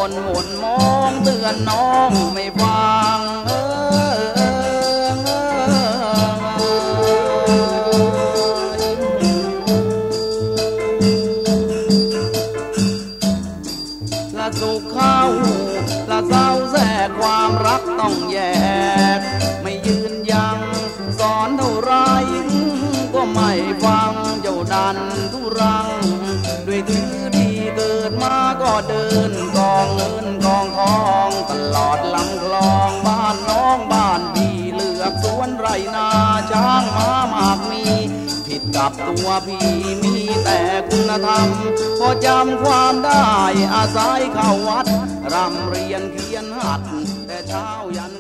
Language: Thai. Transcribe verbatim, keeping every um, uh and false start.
อนหมุนมองเตือนน้องไม่ฟังเอละสุขเข้าละเศร้าแทรกความรักต้องแยกไม่ยืนยังสอนเท่าไรก็ไม่ฟังเจ้าดันทุรังด้วยถือดีเกิดมาก็เดินกองเงินกองทองตลอดลำคลองบ้านน้องบ้านพี่เลือกสวนไรนาช้างม้ามากมีผิดกับตัวพี่มีแต่คุณธรรมพอจำความได้อาศัยเข้าวัดรำเรียนเขียนหัดแต่เช้ายัน